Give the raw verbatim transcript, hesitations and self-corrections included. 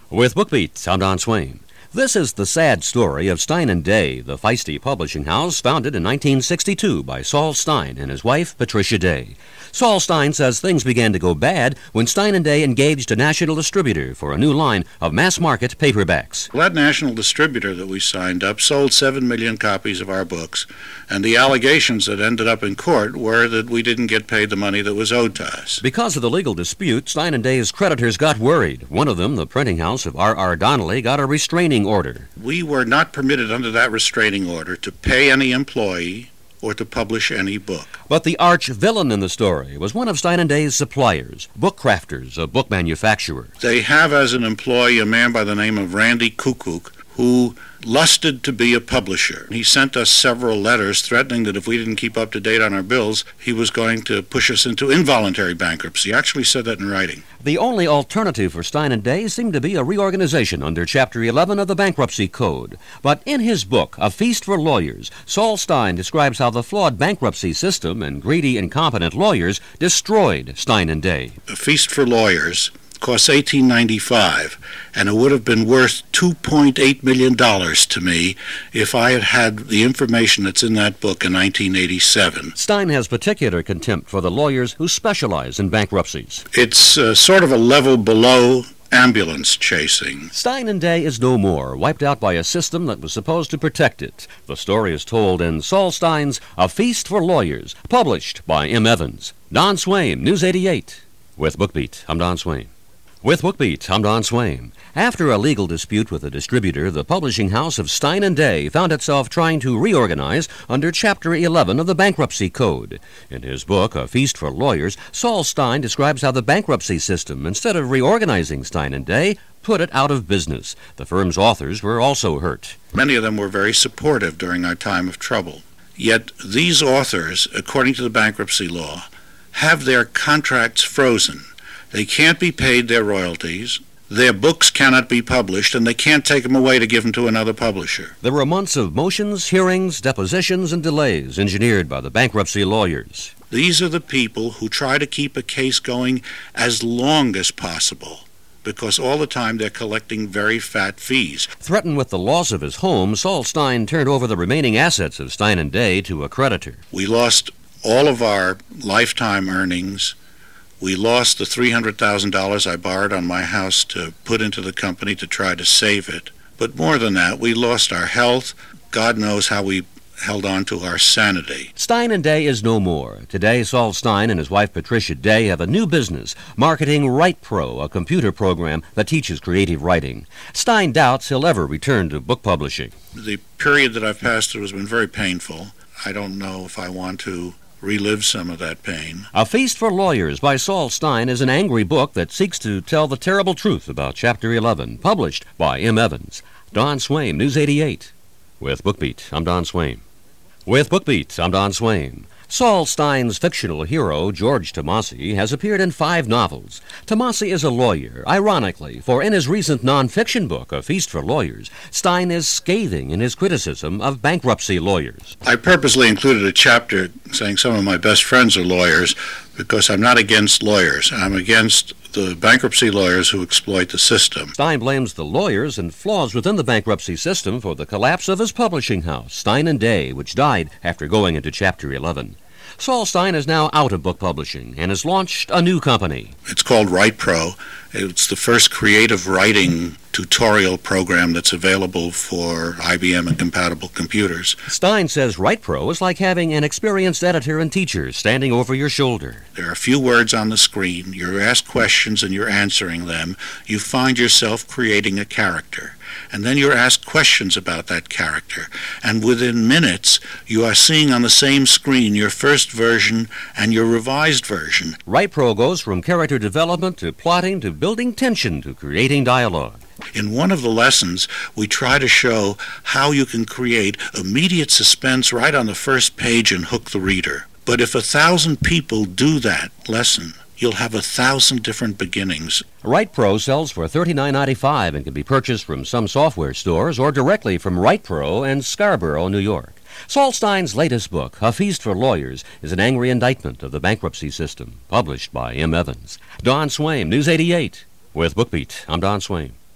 With BookBeat, I'm Don Swain. This is the sad story of Stein and Day, the feisty publishing house founded in nineteen sixty-two by Saul Stein and his wife, Patricia Day. Saul Stein says things began to go bad when Stein and Day engaged a national distributor for a new line of mass-market paperbacks. Well, that national distributor that we signed up sold seven million copies of our books, and the allegations that ended up in court were that we didn't get paid the money that was owed to us. Because of the legal dispute, Stein and Day's creditors got worried. One of them, the printing house of R R. Donnelley, got a restraining order. We were not permitted under that restraining order to pay any employee or to publish any book. But the arch villain in the story was one of Stein and Day's suppliers, book crafters, a book manufacturer. They have as an employee a man by the name of Randy Kukuk, who lusted to be a publisher. He sent us several letters threatening that if we didn't keep up to date on our bills, he was going to push us into involuntary bankruptcy. He actually said that in writing. The only alternative for Stein and Day seemed to be a reorganization under Chapter eleven of the Bankruptcy Code. But in his book, A Feast for Lawyers, Saul Stein describes how the flawed bankruptcy system and greedy, incompetent lawyers destroyed Stein and Day. A Feast for Lawyers costs eighteen ninety-five, and it would have been worth two point eight million dollars to me if I had had the information that's in that book in nineteen eighty-seven. Stein has particular contempt for the lawyers who specialize in bankruptcies. It's uh, sort of a level below ambulance chasing. Stein and Day is no more, wiped out by a system that was supposed to protect it. The story is told in Saul Stein's A Feast for Lawyers, published by M. Evans. Don Swain, News eighty-eight. With BookBeat, I'm Don Swain. With BookBeat, I'm Don Swain. After a legal dispute with a distributor, the publishing house of Stein and Day found itself trying to reorganize under Chapter eleven of the Bankruptcy Code. In his book, A Feast for Lawyers, Saul Stein describes how the bankruptcy system, instead of reorganizing Stein and Day, put it out of business. The firm's authors were also hurt. Many of them were very supportive during our time of trouble. Yet these authors, according to the bankruptcy law, have their contracts frozen. They can't be paid their royalties, their books cannot be published, and they can't take them away to give them to another publisher. There were months of motions, hearings, depositions, and delays engineered by the bankruptcy lawyers. These are the people who try to keep a case going as long as possible, because all the time they're collecting very fat fees. Threatened with the loss of his home, Saul Stein turned over the remaining assets of Stein and Day to a creditor. We lost all of our lifetime earnings. We lost the three hundred thousand dollars I borrowed on my house to put into the company to try to save it. But more than that, we lost our health. God knows how we held on to our sanity. Stein and Day is no more. Today, Saul Stein and his wife Patricia Day have a new business, marketing WritePro, a computer program that teaches creative writing. Stein doubts he'll ever return to book publishing. The period that I've passed through has been very painful. I don't know if I want to relive some of that pain. A Feast for Lawyers by Saul Stein is an angry book that seeks to tell the terrible truth about Chapter eleven, published by M. Evans. Don Swain, News eighty-eight. With BookBeat, I'm Don Swain. With BookBeat, I'm Don Swain. Saul Stein's fictional hero, George Tomasi, has appeared in five novels. Tomasi is a lawyer, ironically, for in his recent nonfiction book, A Feast for Lawyers, Stein is scathing in his criticism of bankruptcy lawyers. I purposely included a chapter saying some of my best friends are lawyers because I'm not against lawyers. I'm against the bankruptcy lawyers who exploit the system. Stein blames the lawyers and flaws within the bankruptcy system for the collapse of his publishing house, Stein and Day, which died after going into Chapter eleven. Saul Stein is now out of book publishing and has launched a new company. It's called WritePro. It's the first creative writing tutorial program that's available for I B M and compatible computers. Stein says WritePro is like having an experienced editor and teacher standing over your shoulder. There are a few words on the screen. You're asked questions and you're answering them. You find yourself creating a character. And then you're asked questions about that character. And within minutes, you are seeing on the same screen your first version and your revised version. WritePro goes from character development to plotting to building tension to creating dialogue. In one of the lessons, we try to show how you can create immediate suspense right on the first page and hook the reader. But if a thousand people do that lesson, you'll have a thousand different beginnings. WritePro sells for thirty-nine ninety-five and can be purchased from some software stores or directly from WritePro in Scarborough, New York. Saul Stein's latest book, A Feast for Lawyers, is an angry indictment of the bankruptcy system, published by M. Evans. Don Swain, News eighty-eight. With BookBeat, I'm Don Swain.